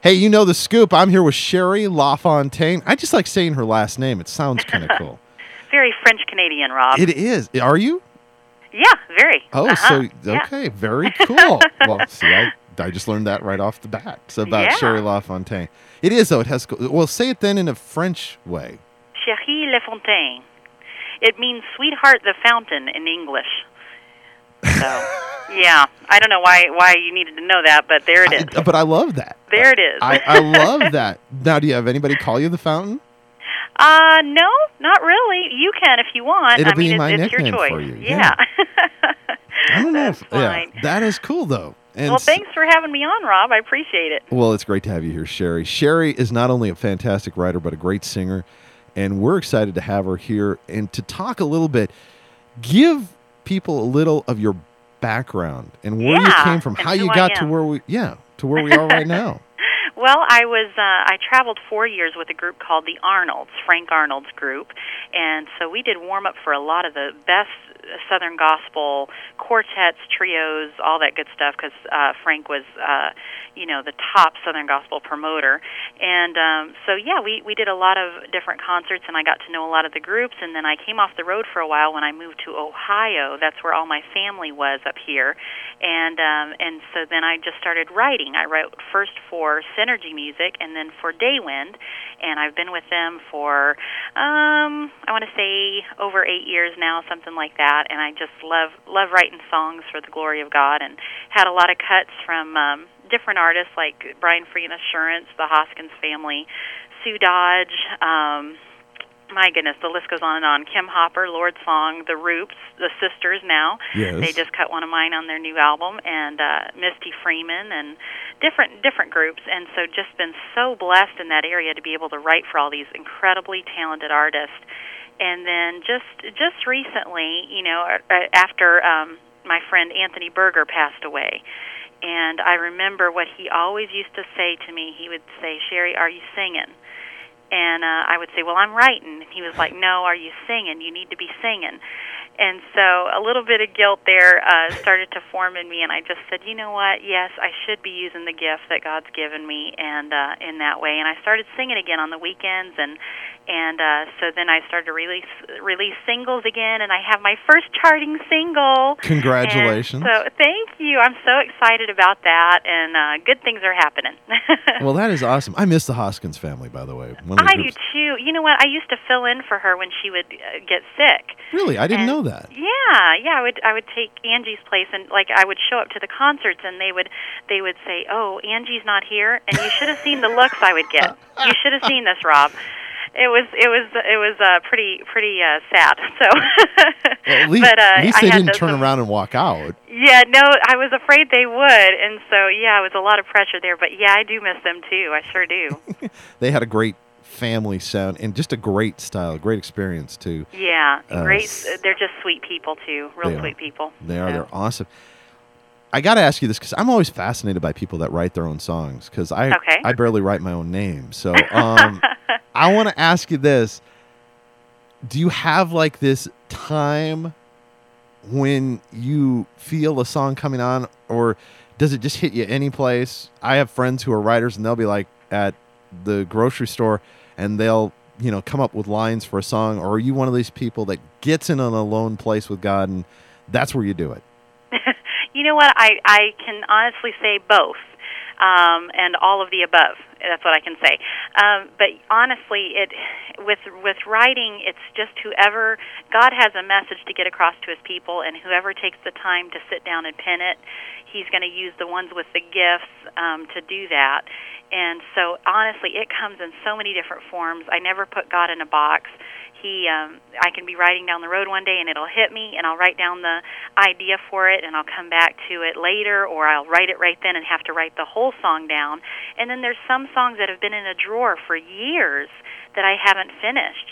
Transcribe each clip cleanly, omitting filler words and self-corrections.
Hey, you know the scoop. I'm here with Sherry LaFontaine. I just like saying her last name. It sounds kind of cool. Very French-Canadian, Rob. It is. Are you? Yeah, very. Oh, so, okay. Yeah. Very cool. Well, see, I just learned that right off the bat. So about Sherry LaFontaine. It is, though. It has. Well, say it then in a French way. Chérie LaFontaine. It means sweetheart the fountain in English. So, yeah. I don't know why you needed to know that, but there it is. But I love that. There it is. I love that. Now, do you have anybody call you the fountain? No, not really. You can if you want. It'll be my it's nickname your choice. for you. Yeah. I don't know That's fine. that is cool, though. And well, thanks for having me on, Rob. I appreciate it. Well, it's great to have you here, Sherry. Sherry is not only a fantastic writer, but a great singer, and we're excited to have her here and to talk a little bit. Give people a little of your background and where you came from, how you got to where we are right now. Well, I traveled 4 years with a group called the Arnolds, Frank Arnold's group, and so we did warm-up for a lot of the best Southern gospel quartets, trios, all that good stuff, because Frank was, the top Southern gospel promoter. And we did a lot of different concerts, and I got to know a lot of the groups, and then I came off the road for a while when I moved to Ohio. That's where all my family was up here. And so then I just started writing. I wrote first for Synergy Music and then for Daywind, and I've been with them for, I want to say over 8 years now, something like that, and I just love writing songs for the glory of God, and had a lot of cuts from different artists like Brian Free and Assurance, the Hoskins Family, Sue Dodge, my goodness, the list goes on and on. Kim Hopper, Lord Song, The Roops, the Sisters now. Yes. They just cut one of mine on their new album, and Misty Freeman, and different groups. And so just been so blessed in that area to be able to write for all these incredibly talented artists. And then just recently, after my friend Anthony Berger passed away, and I remember what he always used to say to me. He would say, "Sherry, are you singing?" And I would say, "Well, I'm writing." He was like, "No, are you singing? You need to be singing." And so a little bit of guilt there started to form in me, and I just said, you know what? Yes, I should be using the gift that God's given me, and in that way. And I started singing again on the weekends, and so then I started to release singles again, and I have my first charting single. Congratulations! And so thank you. I'm so excited about that, and good things are happening. Well, that is awesome. I miss the Hoskins family, by the way. I do too. You know what? I used to fill in for her when she would get sick. Really? I didn't know that. Yeah. I would take Angie's place, and I would show up to the concerts, and they would say, "Oh, Angie's not here," and you should have seen the looks I would get. You should have seen this, Rob. It was pretty sad. So, well, at least they didn't turn around and walk out. Yeah, no, I was afraid they would, and so it was a lot of pressure there. But yeah, I do miss them too. I sure do. They had a great family sound and just a great style, great experience too. Yeah, great. They're just sweet people too, real sweet people. They are. They're awesome. I got to ask you this because I'm always fascinated by people that write their own songs because I barely write my own name. So I want to ask you this. Do you have like this time when you feel a song coming on, or does it just hit you any place? I have friends who are writers, and they'll be like at the grocery store and they'll come up with lines for a song. Or are you one of these people that gets in an alone place with God and that's where you do it? You know what? I can honestly say both, and all of the above. That's what I can say. But honestly, with writing, it's just whoever God has a message to get across to His people, and whoever takes the time to sit down and pen it, He's going to use the ones with the gifts to do that. And so, honestly, it comes in so many different forms. I never put God in a box. I can be riding down the road one day and it'll hit me, and I'll write down the idea for it, and I'll come back to it later, or I'll write it right then and have to write the whole song down. And then there's some songs that have been in a drawer for years that I haven't finished,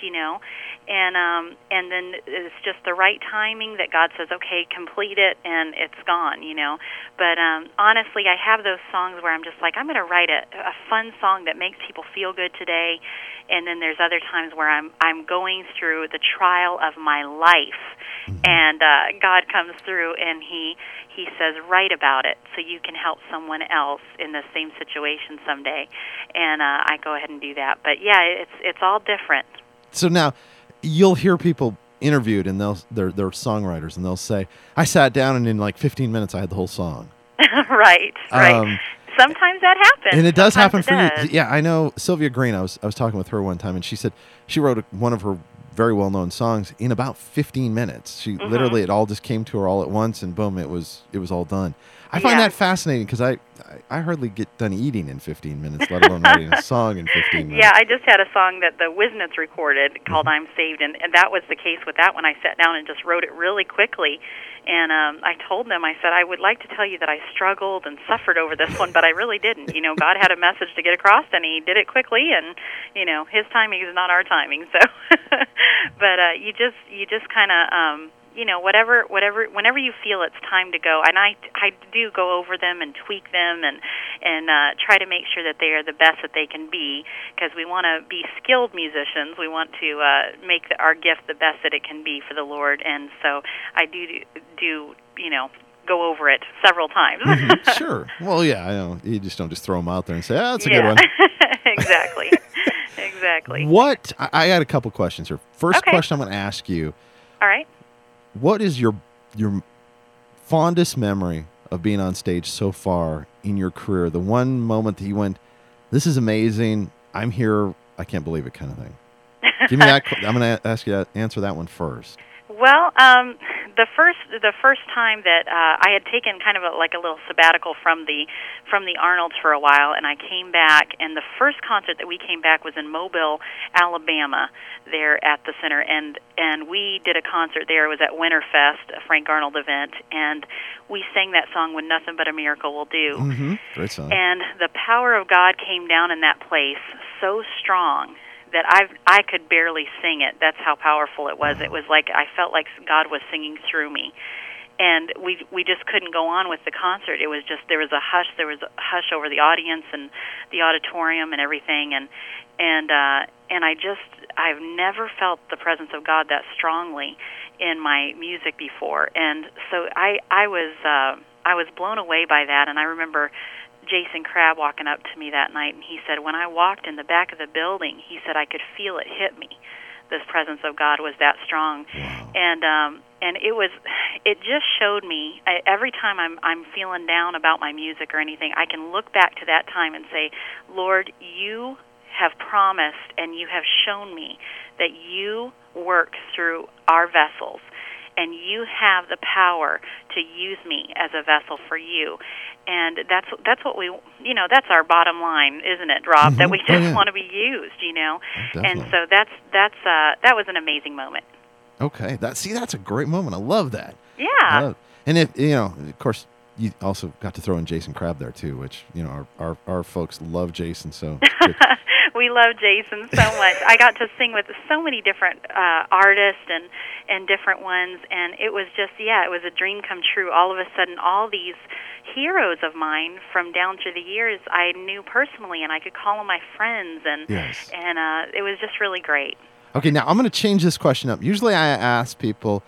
and then it's just the right timing that God says, okay, complete it, and it's gone, But honestly, I have those songs where I'm just like, I'm going to write a fun song that makes people feel good today. And then there's other times where I'm going going through the trial of my life, and God comes through and He says, write about it so you can help someone else in the same situation someday. And I go ahead and do that. But yeah, it's all different. So now you'll hear people interviewed, and they're songwriters, and they'll say, I sat down and in like 15 minutes I had the whole song. Right. Sometimes that happens. And it does happen for you. Yeah, I know Sylvia Green, I was talking with her one time, and she said she wrote one of her very well-known songs in about 15 minutes. She literally, it all just came to her all at once, and boom, it was all done. I find that fascinating because I hardly get done eating in 15 minutes, let alone writing a song in 15 minutes. Yeah, I just had a song that the Wisnets recorded called I'm Saved, and that was the case with that one. I sat down and just wrote it really quickly, and I told them, I said, I would like to tell you that I struggled and suffered over this one, but I really didn't. You know, God had a message to get across, and He did it quickly, and, you know, His timing is not our timing. So, but you just kind of, you know, whenever you feel it's time to go, and I do go over them and tweak them and try to make sure that they are the best that they can be, because we want to be skilled musicians. We want to make our gift the best that it can be for the Lord, and so I do you know, go over it several times. Sure. Well, yeah, I know. You just don't throw them out there and say, that's a good one. Exactly. Exactly. I got a couple questions here. First question I'm going to ask you. All right. What is your fondest memory of being on stage so far in your career? The one moment that you went, this is amazing, I'm here, I can't believe it kind of thing. Give me that. I'm going to ask you to answer that one first. Well, the first time that I had taken kind of like a little sabbatical from the Arnolds for a while, and I came back, and the first concert that we came back was in Mobile, Alabama, there at the center, and we did a concert there. It was at Winterfest, a Frank Arnold event, and we sang that song, When Nothing But a Miracle Will Do. Mm-hmm. Great song. And the power of God came down in that place so strong that I could barely sing it. That's how powerful it was. It was like I felt like God was singing through me, and we just couldn't go on with the concert. It was just there was a hush over the audience and the auditorium and everything, and I've never felt the presence of God that strongly in my music before, and so I was blown away by that. And I remember Jason Crabb walking up to me that night, and he said, when I walked in the back of the building, he said, I could feel it hit me. This presence of God was that strong. Wow. And it just showed me, every time I'm feeling down about my music or anything, I can look back to that time and say, Lord, you have promised and you have shown me that you work through our vessels, and you have the power to use me as a vessel for you. And that's what we, you know, that's our bottom line, isn't it, Rob? That we just want to be used, you know. Definitely. And so that was an amazing moment. Okay, that's a great moment. I love that. Yeah. And if you know, of course, you also got to throw in Jason Crabb there too, which you know our folks love Jason. So we love Jason so much. I got to sing with so many different artists and different ones, and it was just it was a dream come true. All of a sudden, all these heroes of mine from down through the years I knew personally, and I could call them my friends, and it was just really great. Okay, now I'm going to change this question up. Usually I ask people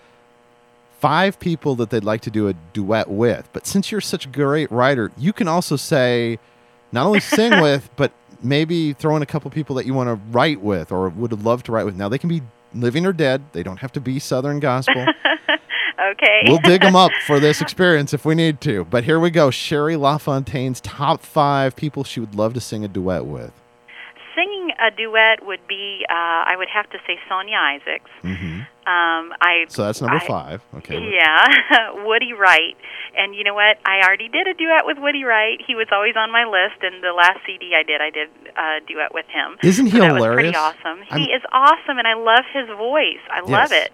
5 people that they'd like to do a duet with, but since you're such a great writer, you can also say not only sing with, but maybe throw in a couple people that you want to write with or would love to write with. Now, they can be living or dead. They don't have to be Southern gospel. Okay. We'll dig them up for this experience if we need to. But here we go. Sherry LaFontaine's top 5 people she would love to sing a duet with. Singing a duet would be, I would have to say, Sonia Isaacs. Mm-hmm. So that's number 5. Okay. Yeah, Woody Wright. And you know what? I already did a duet with Woody Wright. He was always on my list, and the last CD I did a duet with him. Isn't he hilarious? That was pretty awesome. He is awesome, and I love his voice. I love it.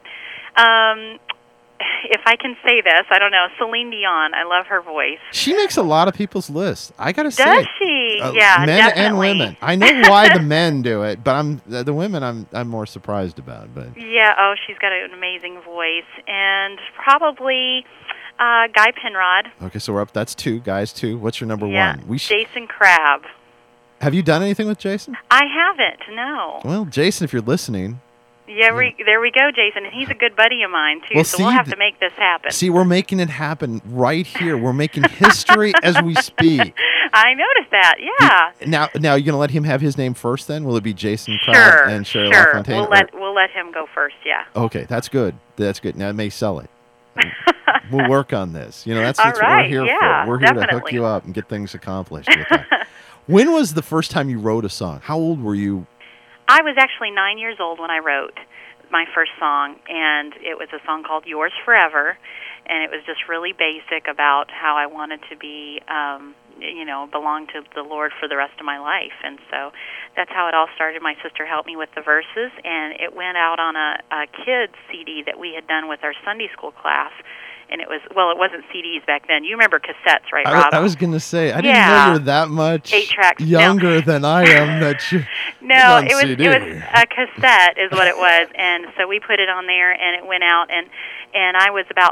If I can say this, I don't know, Celine Dion. I love her voice. She makes a lot of people's lists. I got to say. Does she? Yeah, men definitely. and women. I know why the men do it, but the women I'm more surprised about. But yeah, she's got an amazing voice, and probably Guy Penrod. Okay, so we're up. That's 2 guys. 2. What's your number 1? Jason Crabb. Have you done anything with Jason? I haven't. No. Well, Jason, if you're listening. Yeah, there we go, Jason. And he's a good buddy of mine, too, so we'll have to make this happen. See, we're making it happen right here. We're making history as we speak. I noticed that, yeah. Now, you're going to let him have his name first, then? Will it be Jason Kraut and Sherry LaFontaine? We'll let him go first, yeah. Okay, that's good. Now, it may sell it. We'll work on this. That's what we're here for. We're here to hook you up and get things accomplished with that. When was the first time you wrote a song? How old were you? I was actually 9 years old when I wrote my first song, and it was a song called Yours Forever, and it was just really basic about how I wanted to be, belong to the Lord for the rest of my life. And so that's how it all started. My sister helped me with the verses, and it went out on a kids' CD that we had done with our Sunday school class. And it wasn't CDs back then. You remember cassettes, right, Rob? I was going to say, I didn't know you were that much 8-tracks. younger than I am. That you No, it was a cassette is what it was. And so we put it on there, and it went out. And I was about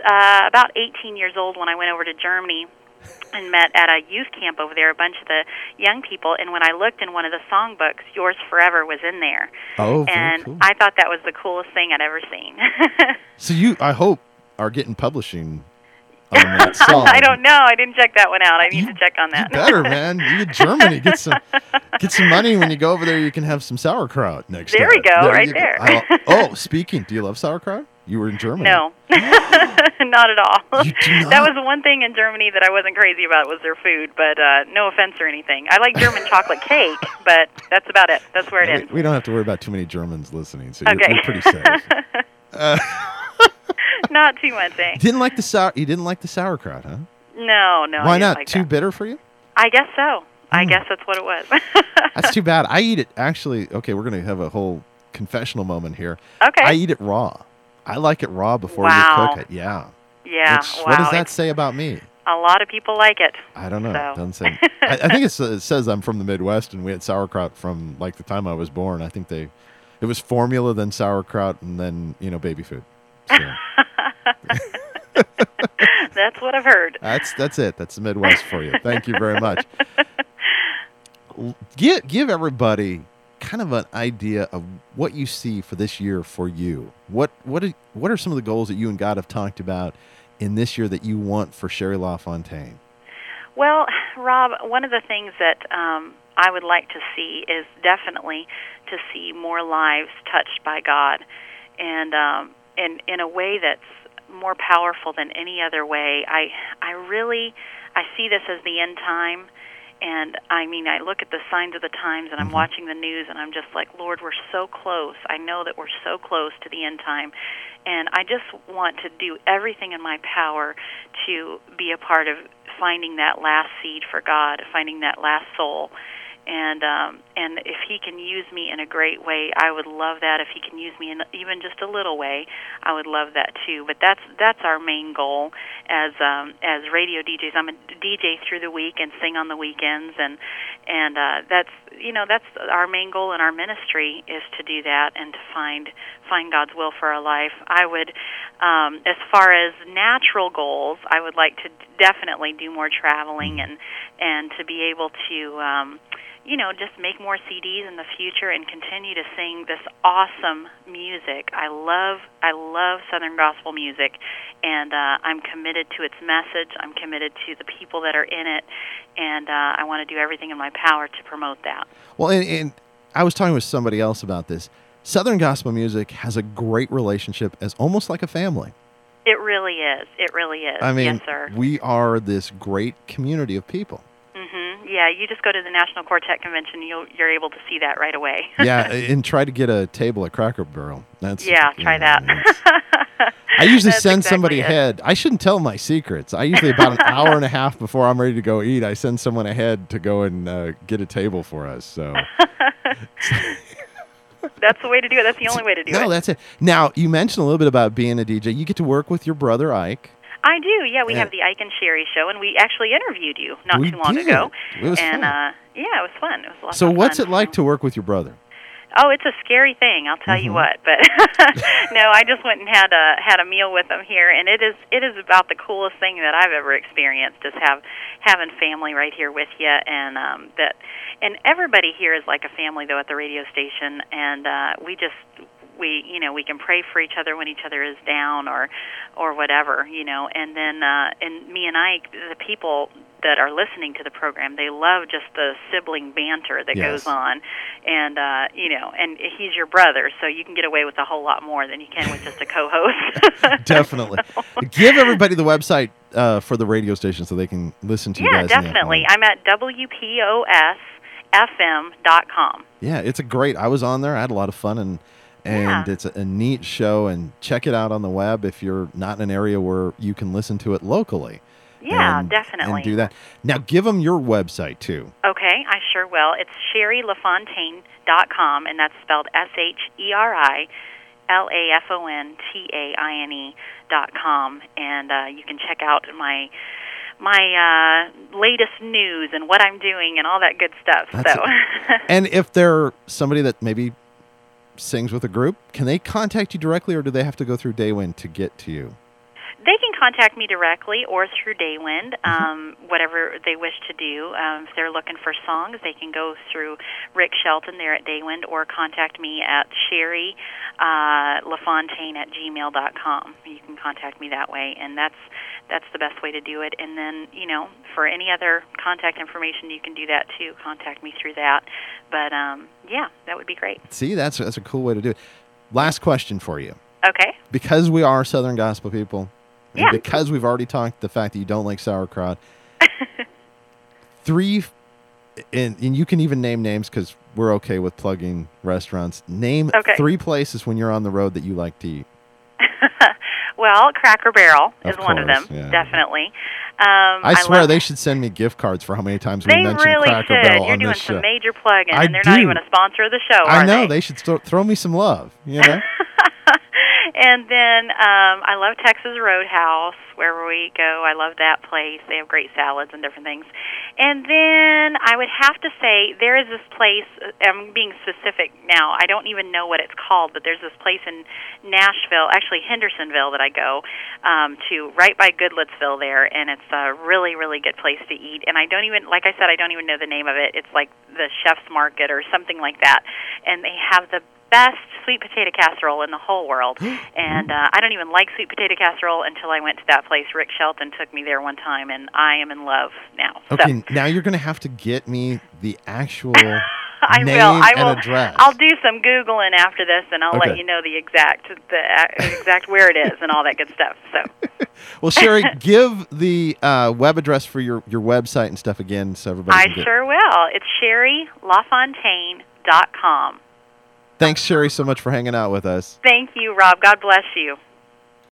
18 years old when I went over to Germany and met at a youth camp over there, a bunch of the young people. And when I looked in one of the songbooks, Yours Forever was in there. Oh, and cool. I thought that was the coolest thing I'd ever seen. So I hope, are getting publishing on that song. I don't know. I didn't check that one out. I need to check on that. You better, man. You get Germany. Get some money when you go over there. You can have some sauerkraut next time. There we go, right there. Speaking, do you love sauerkraut? You were in Germany. No, not at all. You do not? That was the one thing in Germany that I wasn't crazy about was their food, but no offense or anything. I like German chocolate cake, but that's about it. That's where it ends. We don't have to worry about too many Germans listening, so you're pretty safe. Not too much, eh? You didn't like the sauerkraut, huh? No. Why not? Like too bitter for you? I guess so. I guess that's what it was. That's too bad. I eat it actually. Okay, we're going to have a whole confessional moment here. Okay. I eat it raw. I like it raw before you cook it. Yeah. Yeah. What does that say about me? A lot of people like it. I don't know. So. It doesn't say. I think it says I'm from the Midwest, and we had sauerkraut from like the time I was born. I think it was formula, then sauerkraut, and then baby food. So. That's what I've heard. That's it. That's the Midwest for you. Thank you very much. Give everybody kind of an idea of what you see for this year for you. What are some of the goals that you and God have talked about in this year that you want for Sherry LaFontaine? Well, Rob, one of the things that I would like to see is definitely to see more lives touched by God, and in a way that's more powerful than any other way. I see this as the end time, and I look at the signs of the times, and I'm watching the news, and I'm just like, Lord, we're so close. I know that we're so close to the end time, and I just want to do everything in my power to be a part of finding that last seed for God, finding that last soul. And if He can use me in a great way, I would love that. If He can use me in even just a little way, I would love that too. But that's our main goal as radio DJs. I'm a DJ through the week and sing on the weekends, and that's our main goal in our ministry is to do that and to find God's will for our life. I would, as far as natural goals, I would like to definitely do more traveling and to be able to. Just make more CDs in the future and continue to sing this awesome music. I love Southern gospel music, and I'm committed to its message. I'm committed to the people that are in it, and I want to do everything in my power to promote that. Well, and I was talking with somebody else about this. Southern gospel music has a great relationship as almost like a family. It really is. It really is. Yes, sir. We are this great community of people. Yeah, you just go to the National Quartet Convention, you're able to see that right away. Yeah, and try to get a table at Cracker Barrel. Try that. I usually send somebody ahead. I shouldn't tell my secrets. I usually about an hour and a half before I'm ready to go eat, I send someone ahead to go and get a table for us. So that's the way to do it. That's the only way to do it. No, that's it. Now, you mentioned a little bit about being a DJ. You get to work with your brother, Ike. I do, yeah. We have the Ike and Sherry show, and we actually interviewed you not too long ago. It was fun. It was fun. It was a lot of fun. So what's it like to work with your brother? Oh, it's a scary thing, I'll tell you what. But no, I just went and had a meal with him here, and it is about the coolest thing that I've ever experienced. Just having family right here with you, and and everybody here is like a family though at the radio station, and we we can pray for each other when each other is down or whatever, and then and me and Ike, the people that are listening to the program, they love just the sibling banter that goes on, and and he's your brother, so you can get away with a whole lot more than you can with just a co-host. Definitely. Give everybody the website for the radio station so they can listen to you guys. Yeah, definitely. I'm at WPOSFM.com. Yeah, it's I was on there. I had a lot of fun, and it's a neat show, and check it out on the web if you're not in an area where you can listen to it locally. Yeah, definitely. And do that. Now, give them your website, too. Okay, I sure will. It's SherryLafontaine.com, and that's spelled SherryLafontaine.com, and you can check out my latest news and what I'm doing and all that good stuff. And if they're somebody that maybe sings with a group, can they contact you directly, or do they have to go through Daywind to get to you? They can contact me directly or through Daywind, whatever they wish to do. If they're looking for songs, they can go through Rick Shelton there at Daywind, or contact me at SherryLafontaine@gmail.com. You can contact me that way, and that's the best way to do it. And then, for any other contact information, you can do that too. Contact me through that. But, that would be great. See, that's a cool way to do it. Last question for you. Okay. Because we are Southern Gospel people, and because we've already talked the fact that you don't like sauerkraut, and you can even name names because we're okay with plugging restaurants. Name 3 places when you're on the road that you like to eat. Well, Cracker Barrel is one of them, definitely. I swear they should send me gift cards for how many times we mentioned Cracker Barrel on this show. You're doing some major plugging, and they're not even a sponsor of the show, I know. They should throw me some love, And then I love Texas Roadhouse, wherever we go. I love that place. They have great salads and different things. And then I would have to say there is this place, I'm being specific now, I don't even know what it's called, but there's this place in Nashville, actually Hendersonville, that I go to right by Goodlettsville there, and it's a really, really good place to eat. And I don't even, like I said, I don't even know the name of it. It's like the Chef's Market or something like that. And they have the best sweet potato casserole in the whole world. And I don't even like sweet potato casserole until I went to that place. Rick Shelton took me there one time, and I am in love now. Okay, now you're going to have to get me the actual name and address. I'll do some Googling after this, and I'll let you know the exact where it is and all that good stuff. So. Well, Sherry, give the web address for your website and stuff again so everybody can get it. I sure will. It's SherryLafontaine.com. Thanks, Sherry, so much for hanging out with us. Thank you, Rob. God bless you.